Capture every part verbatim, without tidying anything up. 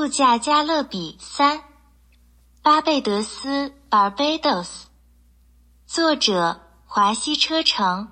度假加勒比。三、巴贝德斯 Barbados。 作者华西车程。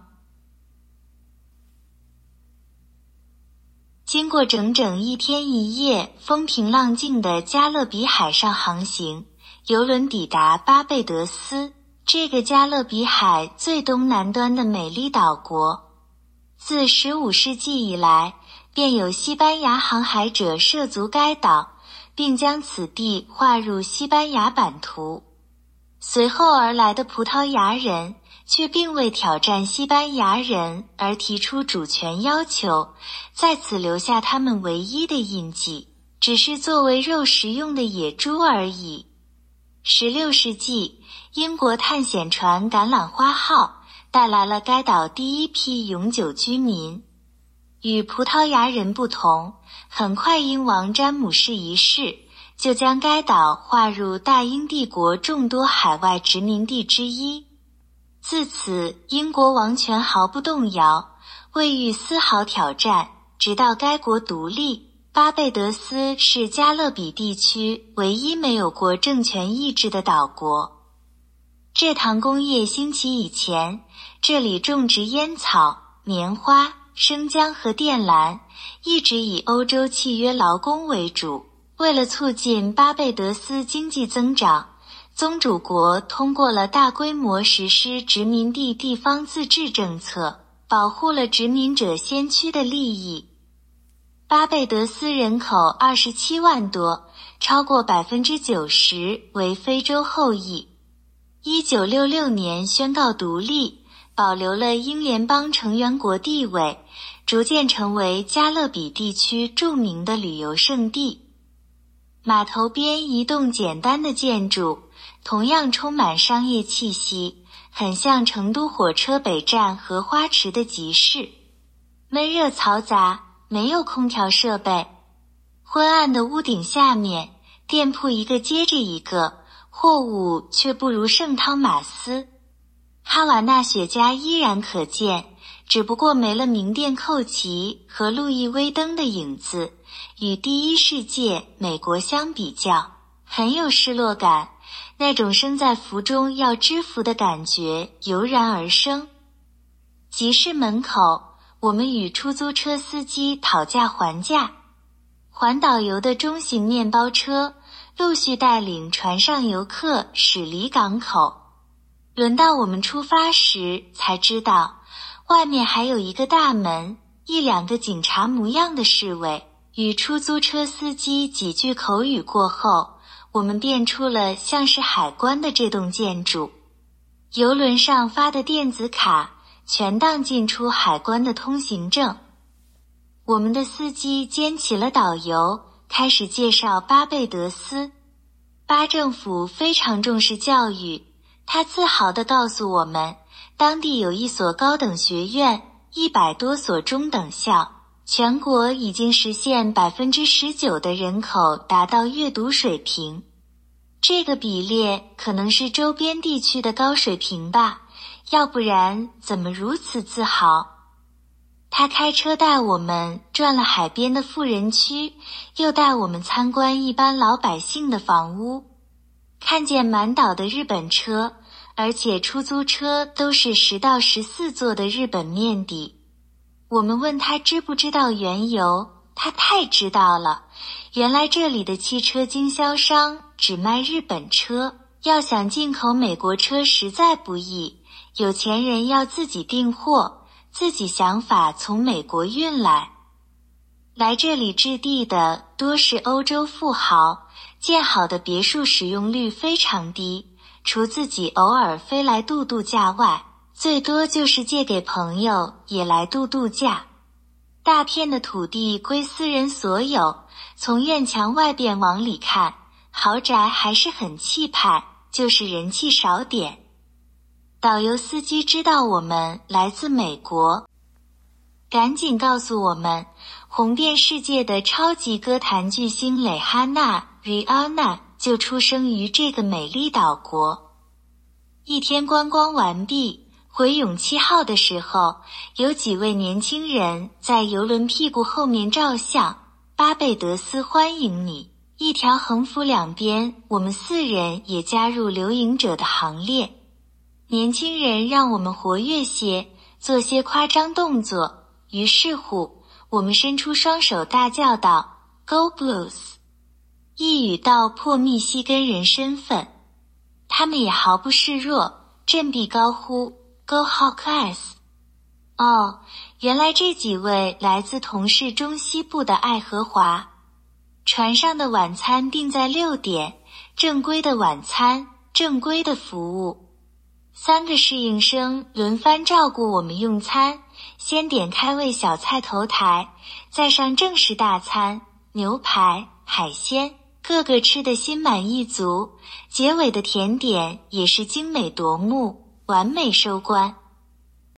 经过整整一天一夜风平浪静的加勒比海上航行，邮轮抵达巴贝德斯，这个加勒比海最东南端的美丽岛国。自十五世纪以来，便有西班牙航海者涉足该岛，并将此地划入西班牙版图。随后而来的葡萄牙人却并未挑战西班牙人而提出主权要求，在此留下他们唯一的印记，只是作为肉食用的野猪而已。十六世纪，英国探险船橄榄花号带来了该岛第一批永久居民。与葡萄牙人不同，很快英王詹姆士一世就将该岛划入大英帝国众多海外殖民地之一。自此，英国王权毫不动摇，未遇丝毫挑战，直到该国独立。巴贝德斯是加勒比地区唯一没有过政权意志的岛国。蔗糖工业兴起以前，这里种植烟草、棉花、生姜和靛蓝，一直以欧洲契约劳工为主。为了促进巴贝德斯经济增长，宗主国通过了大规模实施殖民地地方自治政策，保护了殖民者先驱的利益。巴贝德斯人口二十七万多，超过 百分之九十 为非洲后裔。一九六六年宣告独立，保留了英联邦成员国地位，逐渐成为加勒比地区著名的旅游胜地。码头边一栋简单的建筑，同样充满商业气息，很像成都火车北站荷花池的集市。闷热嘈杂，没有空调设备。昏暗的屋顶下面，店铺一个接着一个，货物却不如圣汤马斯。哈瓦那雪茄依然可见，只不过没了名店寇奇和路易威登的影子。与第一世界美国相比较，很有失落感，那种身在福中要知福的感觉油然而生。集市门口，我们与出租车司机讨价还价。环岛游的中型面包车陆续带领船上游客驶离港口。轮到我们出发时，才知道外面还有一个大门，一两个警察模样的侍卫。与出租车司机几句口语过后，我们辨出了像是海关的这栋建筑。邮轮上发的电子卡全当进出海关的通行证。我们的司机兼起了导游，开始介绍巴贝德斯。巴政府非常重视教育，他自豪地告诉我们，当地有一所高等学院，一百多所中等校。全国已经实现 百分之十九 的人口达到阅读水平。这个比列可能是周边地区的高水平吧，要不然怎么如此自豪？他开车带我们转了海边的富人区，又带我们参观一般老百姓的房屋，看见满岛的日本车，而且出租车都是十到十四座的日本面的。我们问他知不知道缘由，他太知道了。原来这里的汽车经销商只卖日本车，要想进口美国车实在不易，有钱人要自己订货，自己想法从美国运来。来这里置地的多是欧洲富豪，建好的别墅使用率非常低，除自己偶尔飞来度度假外，最多就是借给朋友也来度度假。大片的土地归私人所有，从院墙外边往里看，豪宅还是很气派，就是人气少点。导游司机知道我们来自美国，赶紧告诉我们，红遍世界的超级歌坛巨星蕾哈娜 Rihanna 就出生于这个美丽岛国。一天观光完毕，回永七号的时候，有几位年轻人在邮轮屁股后面照相，巴贝德斯欢迎你， 一条横幅两边，我们四人也加入留影者的行列。年轻人让我们活跃些，做些夸张动作。于是乎，我们伸出双手大叫道 Go Blues， 一语道破密西根人身份。他们也毫不示弱，振臂高呼 Go Hawkeyes。 哦，原来这几位来自同是中西部的爱荷华。船上的晚餐定在六点，正规的晚餐，正规的服务。三个侍应生轮番照顾我们用餐，先点开胃小菜头台，再上正式大餐，牛排、海鲜，个个吃得心满意足。结尾的甜点也是精美夺目，完美收官。